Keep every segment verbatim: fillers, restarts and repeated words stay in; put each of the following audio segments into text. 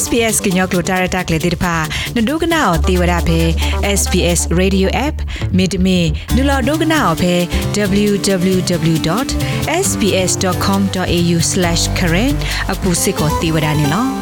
S B S ကညောကလိုတာရတာကလေးတိဖာနဒုကနာအောတေဝရဖဲ S B S Radio App မြေတမင်နူလာဒုကနာအောဖဲ double-u double-u double-u dot s b s dot com dot a u slash current အခုစစ်ကိုတေဝရနေလော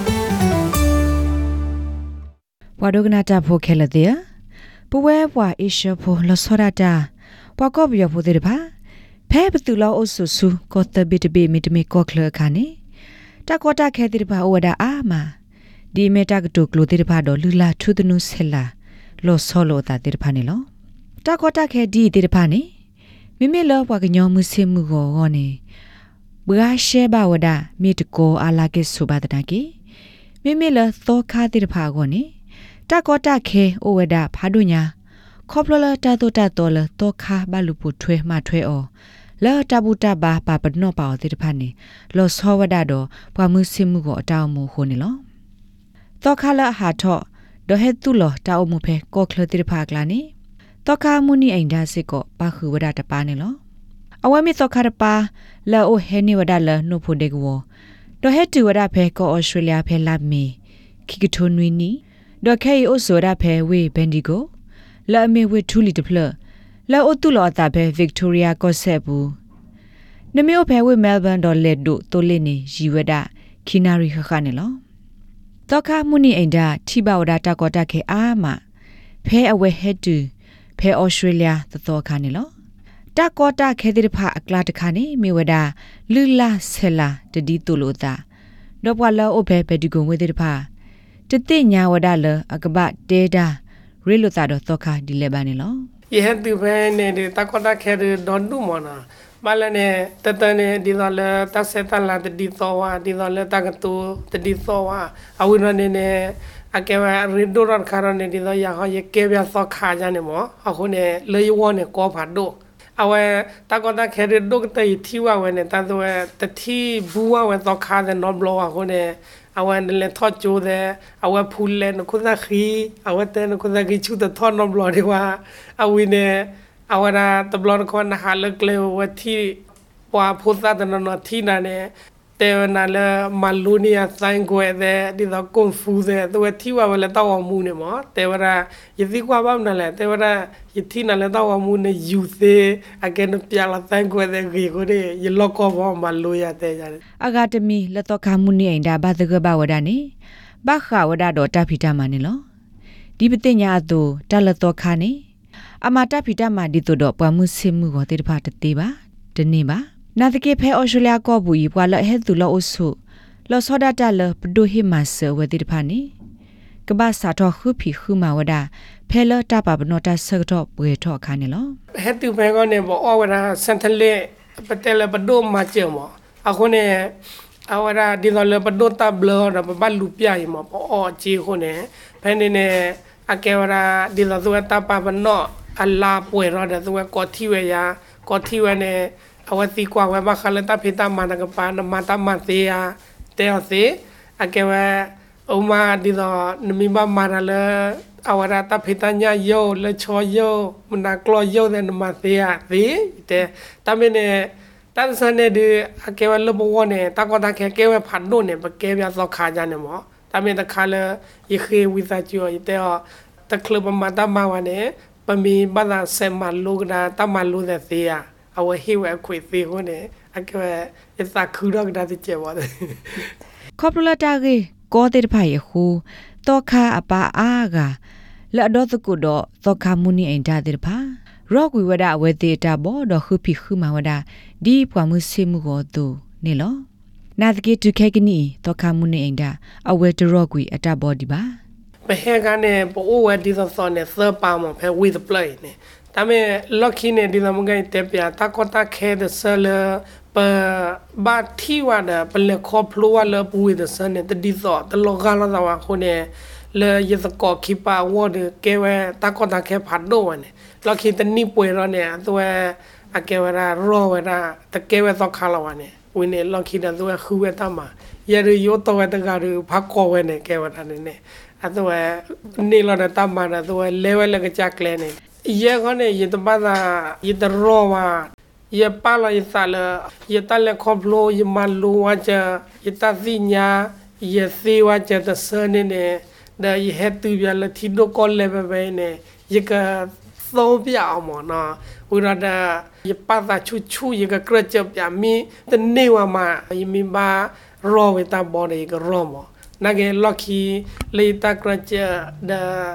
ဝါဒုကနာတာဖိုခဲလတဲ့ပဝဲဘွာအေရှဖိုလဆောရတာပွာကောဘီယဖိုတေတဖာဖဲဘတူလောအဆုဆုကောတဘီတဘီမီတမီကောခလခါနေတကောတာခဲတေတဖာဝဒအာမာဒီမေတာကတုကလိုတေတဖာတော့လူလာထုဒနုဆဲလာလောဆောလောတာတေတဖာနေလောတကောတာခဲဒီတေတဖာနေမိမိလောဘွာကညောမှုစင်မှုကိုဟောနေဘွာရှဲဘဝဒမိတကောအာလာကေဆုဘဒနာကေမိမိလောသောခါတေတဖာကိုနေတကောတာခဲဩဝဒဖာဒုညာခေါပလလတာတိုတာတော်လတောခါဘလူပုထွဲမထွဲအောလောတဘူတဘာပပနောပါတိတဖာနေလောဆောဝဒတော့ဘွာမှုစင်မှုကိုအတောင်မှုခိုနေလောတောခါလဟာထော့ဒဟဲတူလောတောင်မှုဖဲကောခလတိတဖာကလာနေတောခါမှုနီအိမ်ဒါစစ်ကိုပါခုဝဒတပါနေလောအဝဲမီတောခါရပါလောဟဲနီဝဒလနုဖို့ဒေကောဒဟဲတူဝဒဖဲကောဩစတြေးလျဖဲလာမီခိကထုံနွီနီဒခဲအိုဆိုဒဖဲဝေဘန်ဒီကိုလာမေဝေထူလီတဖလလာအိုတူလောတာဘဲဗစ်တိုးရီယာကောဆက်ဘူးနမေအိုဘဲဝေမဲလ်ဘန်ဒေါ်လက်ဒိုတိုလီနီရီဝဒခီနာရီခခနေလောတောခါမူနီအိန္ဒာထိဘဝဒတာကောတာခဲအာမဖဲအဝဲဟက်တူဖဲဩစတြေးလျသသောခါနေလောတာကောတာခဲတိဖာအကလာတခါနေမေဝဒလူလာဆဲလာတဒီတူလိုတာတော့ဘွာလောအိုဘဲဘဲဒီကုံဝေတိဖာတတိညာဝဒလအကဘတေဒါရီလိုတာတော့သောခါဒီလေပါနေလောယဟတူဘဲနေတဲ့တကောတာခဲတဲ့ဒေါ်ဒူမနာမလနဲ့တတနဲ့ဒီတော့လေတဆက်တလာတဒီသောဝါဒီတော့လေတကတူတဒီသောဝါအဝိနနေနေအကေဝရီဒိုရခါရနေဒီတော့ရဟရကေပြသောခါကြနေမောအခုနေလေဝနေကောဖာဒိုအဝဲတကောတာခဲတဲ့ဒုကတိသီဝဝနေတန်တော့တတိဘူဝဝသောခါတဲ့နော်ဘလောအခုနေအဝဲလေထော့ကျိုးတဲ့အဝဲဖူလဲနခုသခီအဝဲတဲ့နခုသခီချူတဲ့ထော့နော်ဘလောဒီဝါအဝိနေအဝရာတဘလန်ခွန်ဟာလကလေဝတိပွာဖုသဒနနသီနာနေတေဝနာလမလူနီယာဆိုင်ကွယ်တဲ့ဒီတော့ကွန်ဖူးတဲ့သူသီဝဝလဲတောက်အောင်မူနေမောတေဝရာယတိကွာဘာမနလဲတေဝရာယတိနာလဲတောက်အောင်မူနေယူသေးအကဲနပြလာဆိုင်ကွယ်တဲ့ဂီကိုတဲ့ယလောကောဘောမလူရတဲ့ကြတယ်အဂါတမီလတောခါမူနီအိန္ဒာဘာတကဘဝဒနေဘာခဝဒတော့တဖိတမနေလောဒီပတိညာသူတလတောခါနေအမတာဖီတာမာဒီတိုတော့ပွားမှုစင်မှုကိုတေတဖာတသေးပါတနေ့ပါနာတကေဖဲအော်စတြေးလျကောဘူးပွာလဟဲသူလောအဆုလောစောဒတာလပဒိုဟိမဆဝတေတဖာနေကဘာစာတော့ခုဖီခုမဝဒဖဲလတာပပနောတာဆကတော့ပွေတော့ခါနေလောဟဲသူဖဲကောနေဘောအော်ဝဒစန်တလေပတဲလပဒိုမချေမောအခုနေအဝရာဒီလောလပဒိုတာဘလောရပဘလူပြိုင်မောအော်ချီခုနေဖဲနေနေအကေဝရာဒီလောသူတာပပနောအလာပွေရတဲ့သူကကောတီဝေယာကောတီဝနေအဝတိကွာဝဘခလတာဖိတမနကပါနမတမသေးယာတဲစေအကေဝအမဒီတော့နမိမမာရလအဝရတာဖိတညာယောလချောယောမနာကလောယောတဲ့နမသေးယာသေးတဲ့တမင်းနဲ့တန်ဆန်နဲ့ဒီအကေဝလဘဝနဲ့တကောတခဲကေဝဖန်ဒိုနဲ့ပကေပြသောခါကြနေမောတမင်းတခါလယခေဝိသချောတဲ့တကလဘမတမဝနဲ့ပမီဘာသာဆမလုကနာတမလုတဲ့သေးယာအဝဟိဝဲခွေသေးဟိုနေအကဲအစခူတော့ဒါတကျေပါတယ်ခေါပလတာကေကောတေတဖိုင်ခုတောခါအပါအာကလာတော့တကုတော့တောခါမူနီအင်တာတေတဖာရော့ကွေဝဒအဝဲတေတာဘောတော့ခုဖိခုမဝဒဒီပွားမှုစိမှုကိုသူနေလောနာတကေတုခဲကနီတောခါမူနီအင်တာအဝဲတရော့ကွေအတဘောဒီပါဘဟဲကနေပိုဝဲဒီသောစောနေသပါမဖဲ with play နေဒါမဲ့ lucky နေဒီသမငယ်တက်ပြတာကောတာခဲတဲ့ဆလပဘာတီဝါဒပလခေါပလိုဝါလပူဝဲတဲ့ဆန်တဲ့ဒီသောတလောကလာတော့ခုနေလေရစကောခိပါဝဒကေဝတာကောတာခဲဖတ်တော့နေ lucky တနိပွေရနေသူအကေဝရာရောဝရာတကေဝသောခါလာဝနေဝင်းနေ lucky တဲ့သူခူဝဲတမရရယောတော့တကားဖတ်ကောဝဲနေကေဝရာနေနေအတော့နေလာတဲ့တမနာသူလေဝဲလကကြကလဲနေये कोने ये तो बादा ये तो रोवा ये पाला ये साल ये ताले खपलो ये मालू वाचा ये तासिन्या ye see wa che the sun ne da ye had to be la thi do ko le be ne ye ka so pya mo na we ra da ye pa da chu chu ye ka kra che pya mi the ne wa ma ye mi ba ro we ta bo de ka ro mo na ge lucky le ta kra che da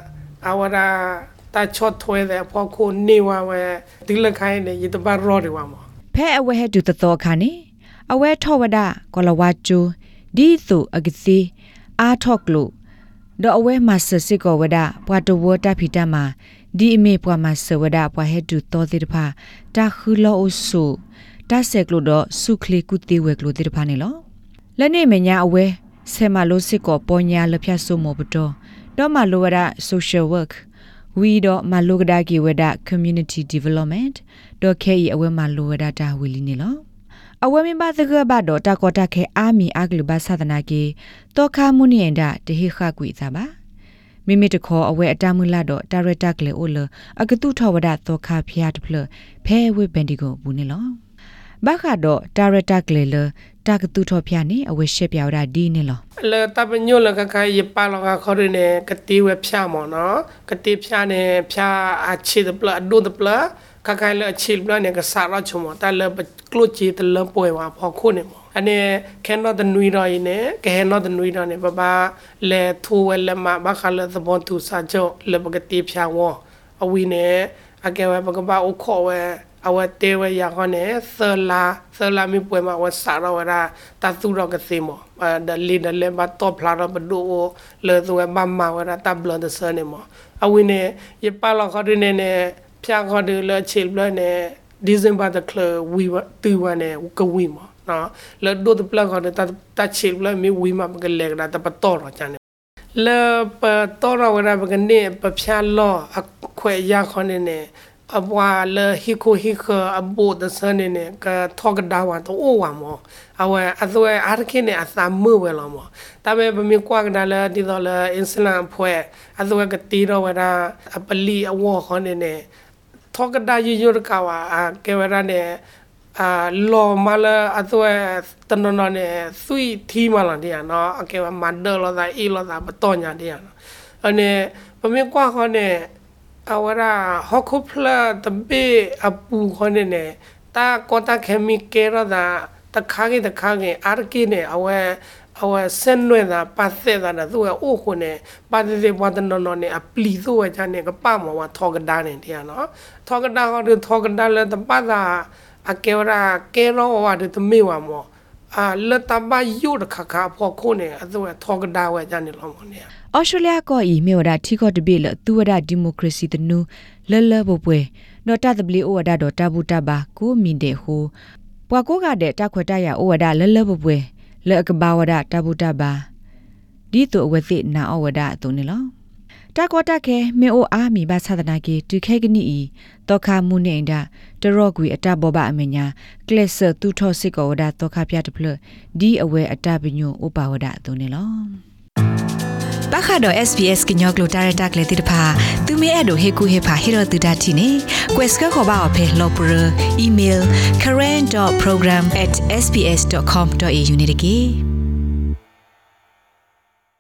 awara ta chot thwe de pho ko ne wa we ti la khai ne ye ta ba ro de wa mo แพ้อเวให้ดูตะตอค่ะนี่อเวทวดากลวาจูดีตุอกิซีอาทอกลุดอเวมาสสิกวดาปวาตวตาพิตามาดีเมปวามาสวดาปวาให้ดูตอติรพาตาคือลออุสุตาเสกลุดอสุคลีกุติเวกลุติรพานี่ลอและนี่เมญาอเวเซมาโลสิกอปอญาลพยาสุโมบดอดอมาโลวดา social work we do malugda ki weda community development do ke awe malugda ta wili ni lo awe mi ba thga ba do ta ko ta ke ami aglu ba sadana ki to kha muni enda te hi kha kwi sa ba mi mi de kho awe atamula do director kle o lo agatu thawada to kha phya de phlo phe we bendigo bu ni lo ba kha do director kle lo ta gatu tho phya ni awe ship ya da di ni lo le ta pe nyo le ka ka ye pa lo ka kho ri ne ka ti we phya mo no ka ti phya ne phya a chi de pla do de pla ka ka le chi pla ne ka sa ra chu mo ta le klo chi de le poi wa pho khu ne mo ane can not the nui ro ne can not the nui ro ne ba ba le thu we le ma ba kha le the bon tu sa jo le ba ka ti phya wo a wi ne a ke wa ba ka ba o kho we awa tewe ya kone sela sela mi pwe ma wa sa ra wa ta su ro ka se mo da le da le ba to phla ro ba do le so ba ma wa ta blon de se ne mo awi ne ye pa lo kho de ne ne phya kho de le chil blo ne december the club we tu wa ne ka wi mo no le do de pla kho de ta ta chil blo mi wi ma ba ka le ka ta pa to ro cha ne le pa to ro wa ba ka ne pa phya lo a khwe ya kho ne ne a wa le hiko hiko a bo de sane ne ka thok da wa to o wa mo a wa a so a ke ne a sa mu we lo mo ta be ba mi kwa da le di do le inslan phwe a so ka ti ro wa da a pali a wo kho ne ne thok da yu yu ka wa a ke wa da ne a lo ma le a so ta no no ne sui thi ma la dia no a ke wa ma de lo da i lo da ba to nya dia no ane ba mi kwa kho ne awara hokupla tabe apu khone ne ta kota chemical da ta khage ta khage arki ne awe awe senwe da passe da na so o khone pa de pa de no no ne apli so wa cha ne ka pa mo wa thogada ne dia no thogada ho de thogada le ta pa da akewara ke ro wa de te me wa mo a le ta ba yu de kha kha pho khone a so thogada wa cha ne lo mo ne ออสเตรเลียก็อีเมลดาที่ก็ตเบลตัวดาดิโมคราซีตนูเลเลบป่วยนอตาตบลีโอวดาดอตาบูตาบากูมีเดโฮปวาโกกาเดตาควตายาโอวดาเลเลบป่วยเลอกบาวดาตาบูตาบาดีตัวอวตินาอวดาตัวนี่ลอตากอตาเคเมโออามีบาสาตนาเกตุเคกนีอีตอคามูเนนดาตรอกวีอตาบบาอเมญาเคลเซตุทอสิกอวดาตอคาพยาตเพลดีอเวอตาบิญโอปาวดาตัวนี่ลอปะค่ะดอ เอส บี เอส กินยอกโลตาเรตักเลติดพาตุเมอโดเฮกูเฮพาฮิโรตุดาทีเน Quest ก็ขอบ่าวเพลอเปอร์อีเมล current dot program at s b s dot com dot a u นี่เด้อ